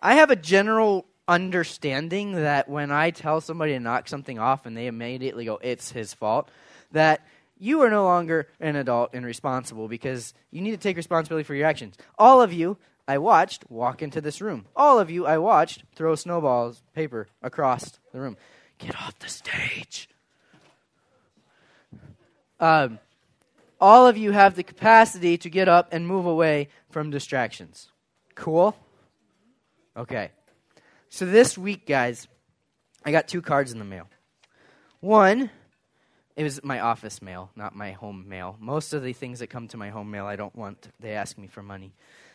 I have a general understanding that when I tell somebody to knock something off and they immediately go, it's his fault, that you are no longer an adult and responsible because you need to take responsibility for your actions. All of you, I watched, walk into this room. All of you, I watched, throw snowballs, paper, across the room. Get off the stage. All of you have the capacity to get up and move away from distractions. Cool? Okay. So this week, guys, I got 2 cards in the mail. One, it was my office mail, not my home mail. Most of the things that come to my home mail, I don't want. They ask me for money.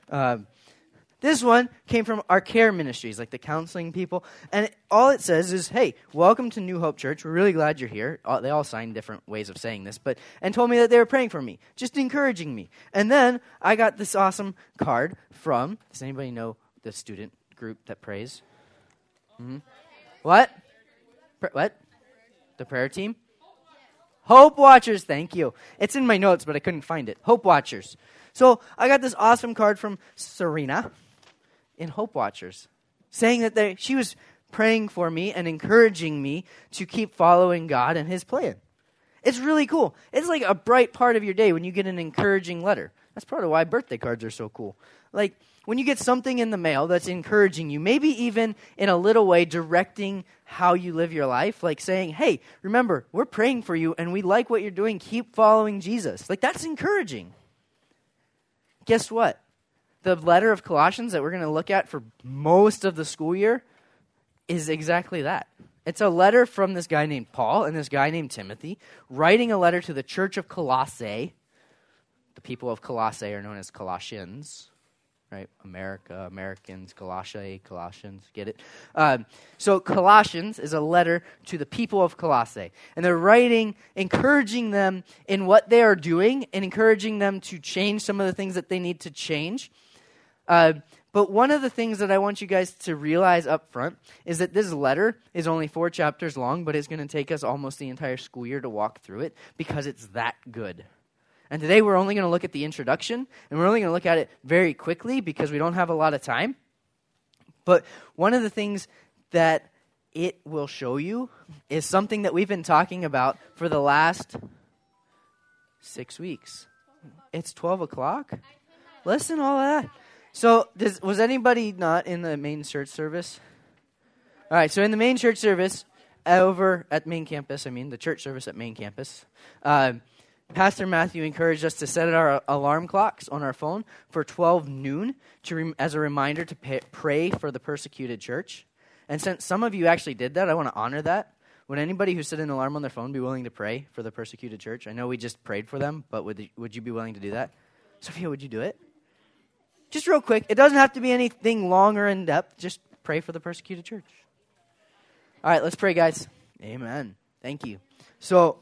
This one came from our care ministries, like the counseling people. And all it says is, hey, welcome to New Hope Church. We're really glad you're here. They all signed different ways of saying this, and told me that they were praying for me, just encouraging me. And then I got this awesome card from, does anybody know the student group that prays? Mm-hmm. What? What? The prayer team? Hope Watchers, thank you. It's in my notes, but I couldn't find it. Hope Watchers. So I got this awesome card from Serena in Hope Watchers, saying that she was praying for me and encouraging me to keep following God and His plan. It's really cool. It's like a bright part of your day when you get an encouraging letter. That's part of why birthday cards are so cool. Like, when you get something in the mail that's encouraging you, maybe even in a little way directing how you live your life, like saying, hey, remember, we're praying for you and we like what you're doing. Keep following Jesus. Like, that's encouraging. Guess what? The letter of Colossians that we're going to look at for most of the school year is exactly that. It's a letter from this guy named Paul and this guy named Timothy, writing a letter to the church of Colossae. The people of Colossae are known as Colossians. Right, Americans, Colossians, get it? So Colossians is a letter to the people of Colossae. And they're writing, encouraging them in what they are doing and encouraging them to change some of the things that they need to change. But one of the things that I want you guys to realize up front is that this letter is only 4 chapters long, but it's going to take us almost the entire school year to walk through it because it's that good. And today we're only going to look at the introduction, and we're only going to look at it very quickly because we don't have a lot of time. But one of the things that it will show you is something that we've been talking about for the last 6 weeks. It's 12 o'clock? Listen to all that. So was anybody not in the main church service? All right, so in the main church service over at main campus, the church service at main campus, Pastor Matthew encouraged us to set our alarm clocks on our phone for 12 noon as a reminder to pray for the persecuted church. And since some of you actually did that, I want to honor that. Would anybody who set an alarm on their phone be willing to pray for the persecuted church? I know we just prayed for them, but would you be willing to do that? Sophia, would you do it? Just real quick. It doesn't have to be anything long or in-depth. Just pray for the persecuted church. All right, let's pray, guys. Amen. Thank you. So,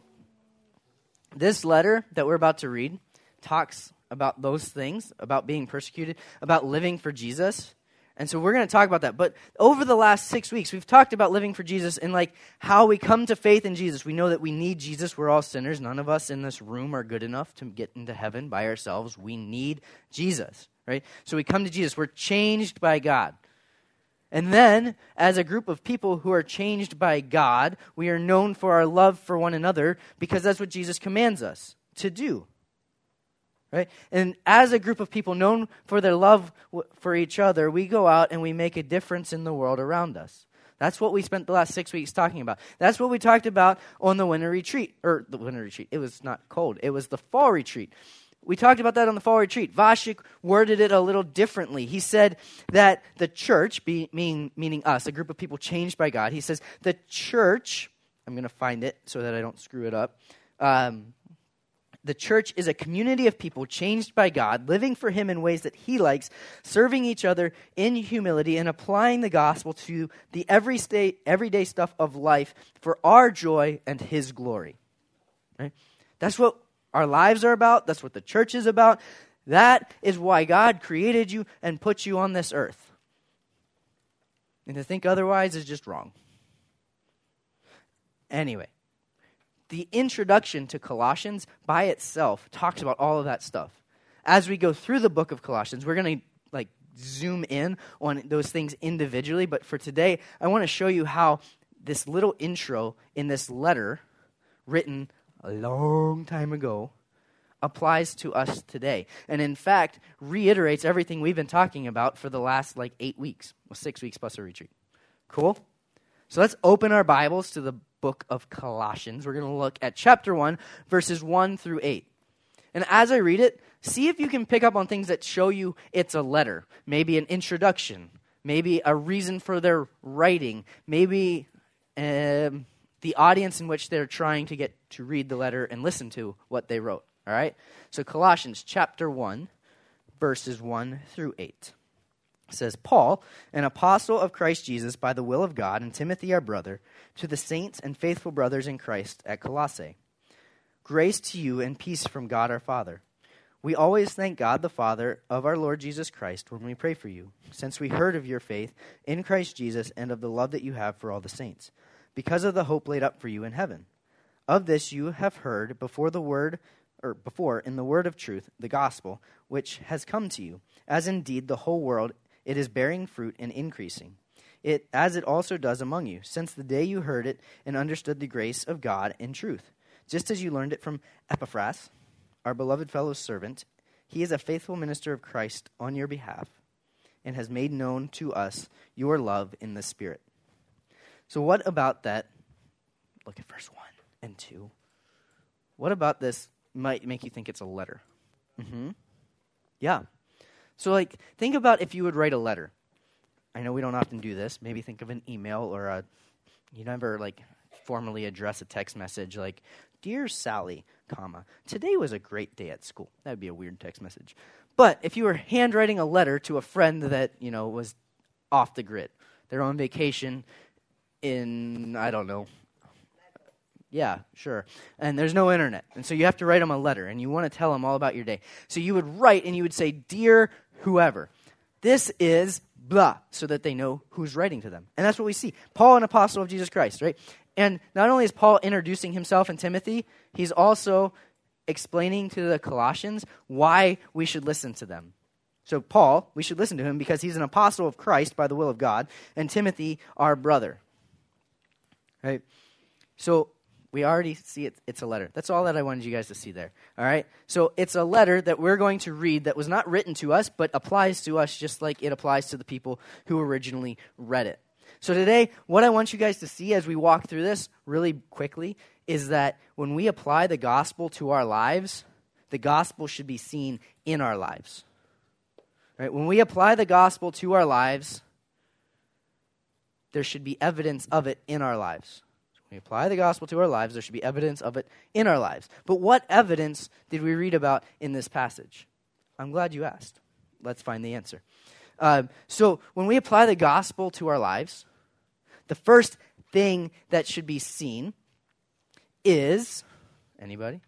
this letter that we're about to read talks about those things, about being persecuted, about living for Jesus. And so we're going to talk about that. But over the last 6 weeks, we've talked about living for Jesus and like how we come to faith in Jesus. We know that we need Jesus. We're all sinners. None of us in this room are good enough to get into heaven by ourselves. We need Jesus, right? So we come to Jesus. We're changed by God. And then, as a group of people who are changed by God, we are known for our love for one another because that's what Jesus commands us to do. Right? And as a group of people known for their love for each other, we go out and we make a difference in the world around us. That's what we spent the last 6 weeks talking about. That's what we talked about on the winter retreat. The winter retreat. It was not cold. It was the fall retreat. We talked about that on the fall retreat. Vashik worded it a little differently. He said that the church, meaning us, a group of people changed by God, he says the church, I'm going to find it so that I don't screw it up. The church is a community of people changed by God, living for Him in ways that He likes, serving each other in humility, and applying the gospel to the everyday stuff of life for our joy and His glory. Right? That's what our lives are about. That's what the church is about. That is why God created you and put you on this earth. And to think otherwise is just wrong. Anyway, the introduction to Colossians by itself talks about all of that stuff. As we go through the book of Colossians, we're going to zoom in on those things individually, but for today, I want to show you how this little intro in this letter, written a long time ago, applies to us today. And in fact, reiterates everything we've been talking about for the last 8 weeks, 6 weeks plus a retreat. Cool? So let's open our Bibles to the book of Colossians. We're going to look at chapter 1, verses 1 through 8. And as I read it, see if you can pick up on things that show you it's a letter. Maybe an introduction. Maybe a reason for their writing. Maybe the audience in which they're trying to get to read the letter and listen to what they wrote. All right? So Colossians chapter 1, verses 1 through 8. It says, Paul, an apostle of Christ Jesus by the will of God, and Timothy our brother, to the saints and faithful brothers in Christ at Colossae. Grace to you and peace from God our Father. We always thank God the Father of our Lord Jesus Christ when we pray for you, since we heard of your faith in Christ Jesus and of the love that you have for all the saints, because of the hope laid up for you in heaven. Of this you have heard before in the word of truth, the gospel, which has come to you, as indeed the whole world it is bearing fruit and increasing, as it also does among you, since the day you heard it and understood the grace of God in truth, just as you learned it from Epaphras, our beloved fellow servant. He is a faithful minister of Christ on your behalf, and has made known to us your love in the Spirit. So what about that? Look at verse 1 and 2. What about this might make you think it's a letter? Yeah. So, think about if you would write a letter. I know we don't often do this. Maybe think of an email or you never, formally address a text message like, Dear Sally, today was a great day at school. That would be a weird text message. But if you were handwriting a letter to a friend that, was off the grid, they're on vacation in, I don't know. Yeah, sure. And there's no internet. And so you have to write them a letter, and you want to tell them all about your day. So you would write, and you would say, Dear whoever, this is blah, so that they know who's writing to them. And that's what we see. Paul, an apostle of Jesus Christ, right? And not only is Paul introducing himself and Timothy, he's also explaining to the Colossians why we should listen to them. So Paul, we should listen to him because he's an apostle of Christ by the will of God, and Timothy, our brother. Right? So we already see it's a letter. That's all that I wanted you guys to see there. All right? So it's a letter that we're going to read that was not written to us, but applies to us just like it applies to the people who originally read it. So today, what I want you guys to see as we walk through this really quickly is that when we apply the gospel to our lives, the gospel should be seen in our lives. Right? When we apply the gospel to our lives, there should be evidence of it in our lives. We apply the gospel to our lives, there should be evidence of it in our lives. But what evidence did we read about in this passage? I'm glad you asked. Let's find the answer. So when we apply the gospel to our lives, the first thing that should be seen is, anybody?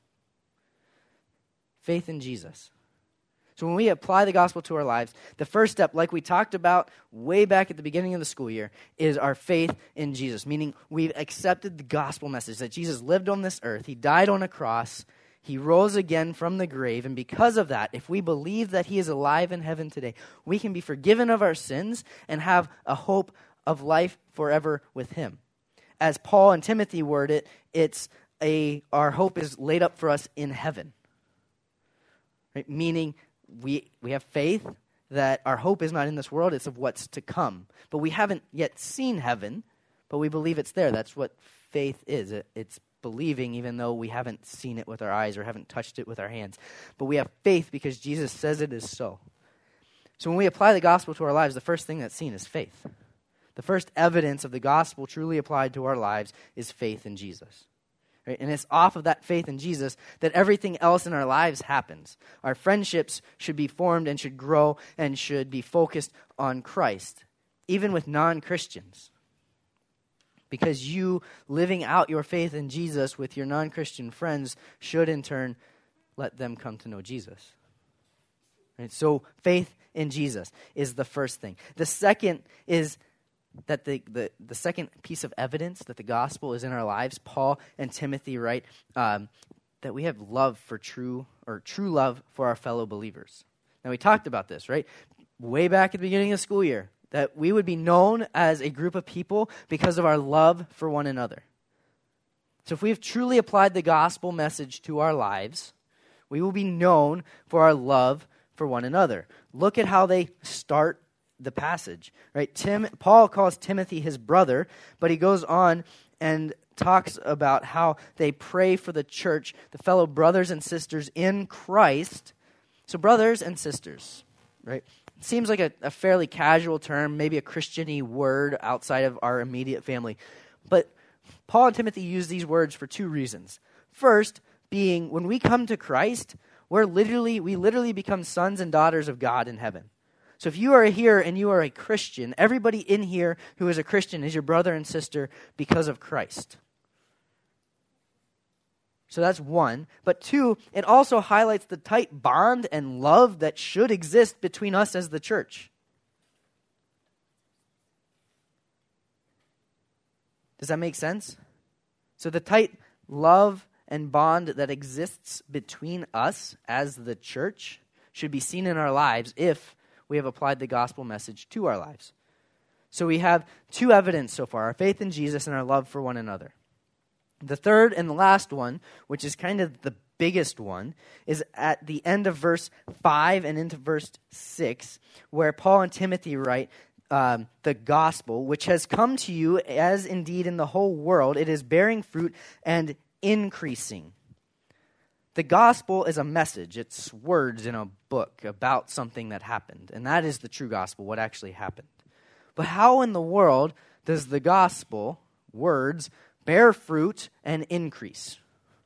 Faith in Jesus. So when we apply the gospel to our lives, the first step, like we talked about way back at the beginning of the school year, is our faith in Jesus, meaning we've accepted the gospel message that Jesus lived on this earth, he died on a cross, he rose again from the grave, and because of that, if we believe that he is alive in heaven today, we can be forgiven of our sins and have a hope of life forever with him. As Paul and Timothy word it, our hope is laid up for us in heaven. Right? Meaning we have faith that our hope is not in this world, it's of what's to come. But we haven't yet seen heaven, but we believe it's there. That's what faith is. It's believing even though we haven't seen it with our eyes or haven't touched it with our hands. But we have faith because Jesus says it is so. So when we apply the gospel to our lives, the first thing that's seen is faith. The first evidence of the gospel truly applied to our lives is faith in Jesus. Right? And it's off of that faith in Jesus that everything else in our lives happens. Our friendships should be formed and should grow and should be focused on Christ, even with non-Christians. Because you living out your faith in Jesus with your non-Christian friends should in turn let them come to know Jesus. Right? So faith in Jesus is the first thing. The second is that the second piece of evidence that the gospel is in our lives, Paul and Timothy write that we have love for true love for our fellow believers. Now we talked about this, right? way back at the beginning of the school year, that we would be known as a group of people because of our love for one another. So if we have truly applied the gospel message to our lives, we will be known for our love for one another. Look at how they start the passage, right? Paul calls Timothy his brother, but he goes on and talks about how they pray for the church, the fellow brothers and sisters in Christ. So brothers and sisters, right? It seems like a fairly casual term, maybe a Christian-y word outside of our immediate family. But Paul and Timothy use these words for two reasons. First, being when we come to Christ, we literally become sons and daughters of God in heaven. So if you are here and you are a Christian, everybody in here who is a Christian is your brother and sister because of Christ. So that's one. But two, it also highlights the tight bond and love that should exist between us as the church. Does that make sense? So the tight love and bond that exists between us as the church should be seen in our lives if we have applied the gospel message to our lives. So we have two evidence so far, our faith in Jesus and our love for one another. The third and the last one, which is kind of the biggest one, is at the end of verse 5 and into verse 6, where Paul and Timothy write, the gospel, which has come to you as indeed in the whole world, it is bearing fruit and increasing. The gospel is a message. It's words in a book about something that happened. And that is the true gospel, what actually happened. But how in the world does the gospel, words, bear fruit and increase?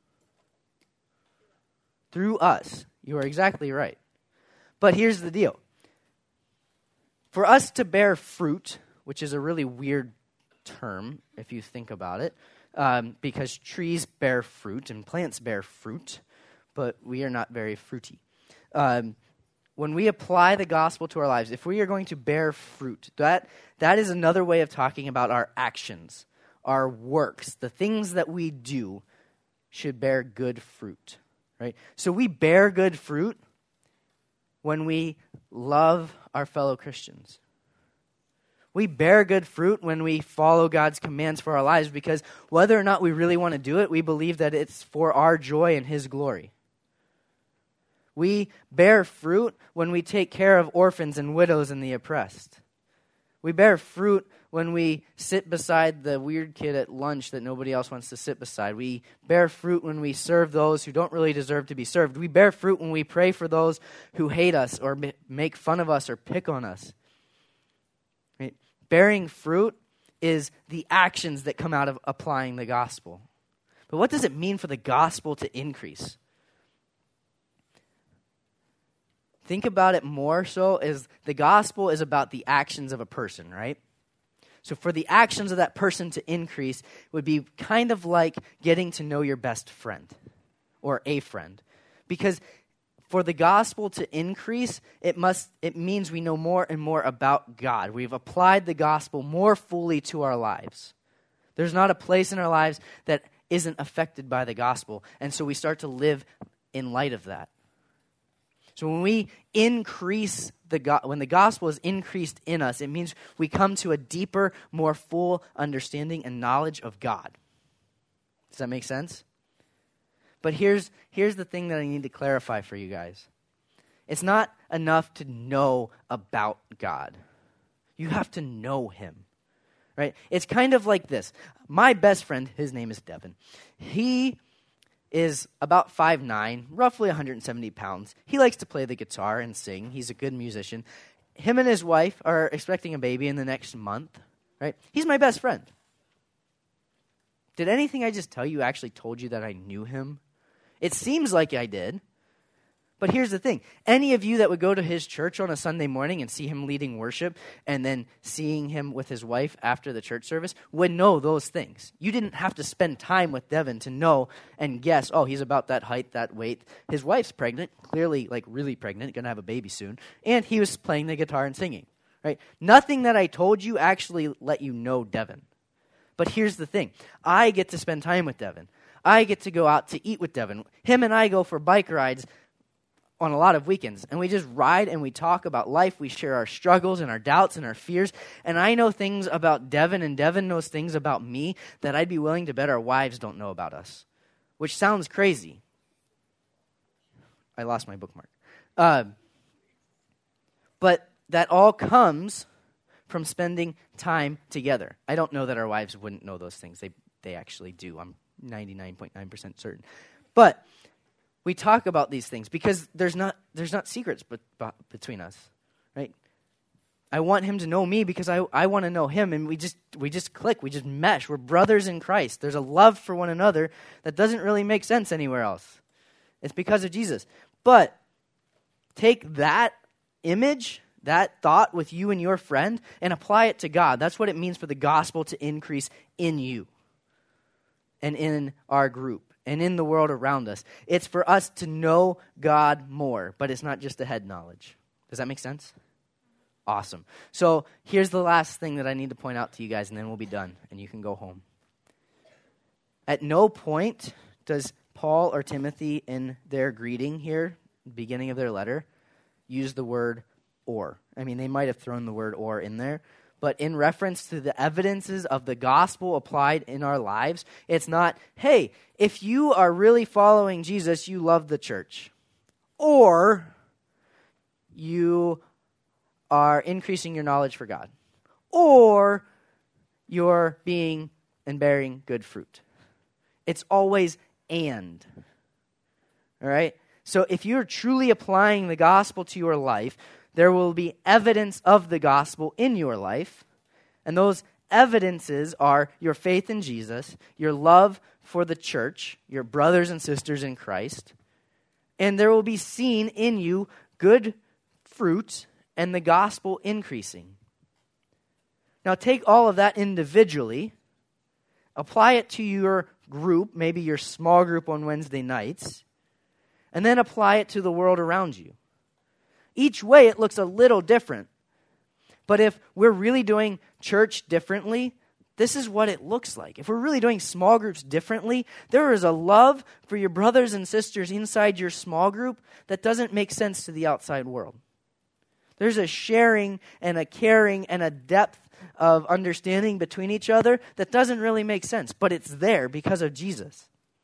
Through us. You are exactly right. But here's the deal. For us to bear fruit, which is a really weird term if you think about it, because trees bear fruit and plants bear fruit, but we are not very fruity. When we apply the gospel to our lives, if we are going to bear fruit, that is another way of talking about our actions, our works, the things that we do should bear good fruit, right? So we bear good fruit when we love our fellow Christians. We bear good fruit when we follow God's commands for our lives because whether or not we really want to do it, we believe that it's for our joy and His glory. We bear fruit when we take care of orphans and widows and the oppressed. We bear fruit when we sit beside the weird kid at lunch that nobody else wants to sit beside. We bear fruit when we serve those who don't really deserve to be served. We bear fruit when we pray for those who hate us or make fun of us or pick on us. Right? Bearing fruit is the actions that come out of applying the gospel. But what does it mean for the gospel to increase? Think about it more so as the gospel is about the actions of a person, right? So for the actions of that person to increase would be kind of like getting to know your best friend or a friend. Because for the gospel to increase, it means we know more and more about God. We've applied the gospel more fully to our lives. There's not a place in our lives that isn't affected by the gospel. And so we start to live in light of that. So when we increase when the gospel is increased in us, it means we come to a deeper, more full understanding and knowledge of God. Does that make sense? But here's the thing that I need to clarify for you guys. It's not enough to know about God. You have to know Him, right? It's kind of like this. My best friend, his name is Devin. He is about 5'9", roughly 170 pounds. He likes to play the guitar and sing. He's a good musician. Him and his wife are expecting a baby in the next month, right? He's my best friend. Did anything I just tell you actually told you that I knew him? It seems like I did. But here's the thing. Any of you that would go to his church on a Sunday morning and see him leading worship and then seeing him with his wife after the church service would know those things. You didn't have to spend time with Devin to know and guess, oh, he's about that height, that weight. His wife's pregnant, clearly like really pregnant, going to have a baby soon. And he was playing the guitar and singing, right? Nothing that I told you actually let you know Devin. But here's the thing. I get to spend time with Devin. I get to go out to eat with Devin. Him and I go for bike rides on a lot of weekends, and we just ride and we talk about life. We share our struggles and our doubts and our fears, and I know things about Devin, and Devin knows things about me that I'd be willing to bet our wives don't know about us, which sounds crazy. I lost my bookmark. But that all comes from spending time together. I don't know that our wives wouldn't know those things. They actually do. I'm 99.9% certain. But we talk about these things because there's not secrets between us, right? I want him to know me because I want to know him, and we just click, we just mesh. We're brothers in Christ. There's a love for one another that doesn't really make sense anywhere else. It's because of Jesus. But take that image, that thought with you and your friend, and apply it to God. That's what it means for the gospel to increase in you and in our group and in the world around us. It's for us to know God more, but it's not just a head knowledge. Does that make sense? Awesome. So here's the last thing that I need to point out to you guys, and then we'll be done, and you can go home. At no point does Paul or Timothy in their greeting here, beginning of their letter, use the word or. I mean, they might have thrown the word or in there, but in reference to the evidences of the gospel applied in our lives, it's not, hey, if you are really following Jesus, you love the church. Or you are increasing your knowledge for God. Or you're being and bearing good fruit. It's always and. All right? So if you're truly applying the gospel to your life, there will be evidence of the gospel in your life, and those evidences are your faith in Jesus, your love for the church, your brothers and sisters in Christ, and there will be seen in you good fruit and the gospel increasing. Now take all of that individually, apply it to your group, maybe your small group on Wednesday nights, and then apply it to the world around you. Each way it looks a little different. But if we're really doing church differently, this is what it looks like. If we're really doing small groups differently, there is a love for your brothers and sisters inside your small group that doesn't make sense to the outside world. There's a sharing and a caring and a depth of understanding between each other that doesn't really make sense, but it's there because of Jesus.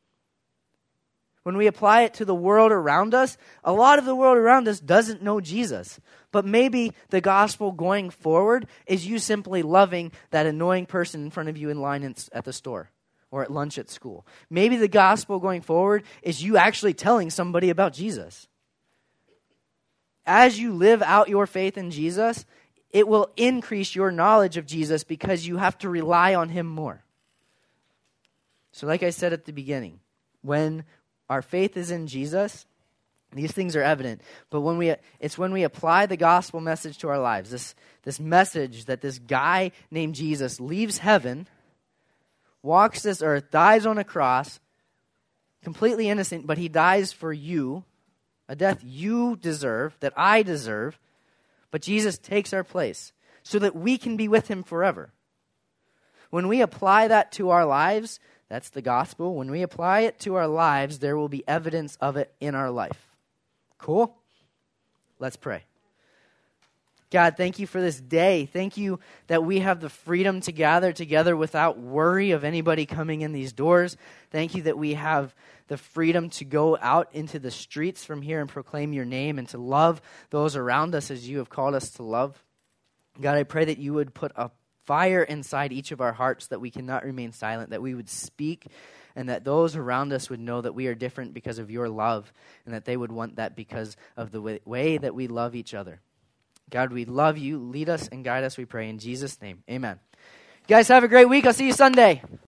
When we apply it to the world around us, a lot of the world around us doesn't know Jesus. But maybe the gospel going forward is you simply loving that annoying person in front of you in line at the store or at lunch at school. Maybe the gospel going forward is you actually telling somebody about Jesus. As you live out your faith in Jesus, it will increase your knowledge of Jesus because you have to rely on him more. So like I said at the beginning, when our faith is in Jesus, these things are evident. But it's when we apply the gospel message to our lives, this message that this guy named Jesus leaves heaven, walks this earth, dies on a cross, completely innocent, but he dies for you, a death you deserve, that I deserve, but Jesus takes our place so that we can be with him forever. When we apply that to our lives, that's the gospel. When we apply it to our lives, there will be evidence of it in our life. Cool? Let's pray. God, thank you for this day. Thank you that we have the freedom to gather together without worry of anybody coming in these doors. Thank you that we have the freedom to go out into the streets from here and proclaim your name and to love those around us as you have called us to love. God, I pray that you would put a fire inside each of our hearts that we cannot remain silent, that we would speak, and that those around us would know that we are different because of your love, and that they would want that because of the way that we love each other. God, we love you. Lead us and guide us, we pray. In Jesus' name, amen. You guys have a great week. I'll see you Sunday.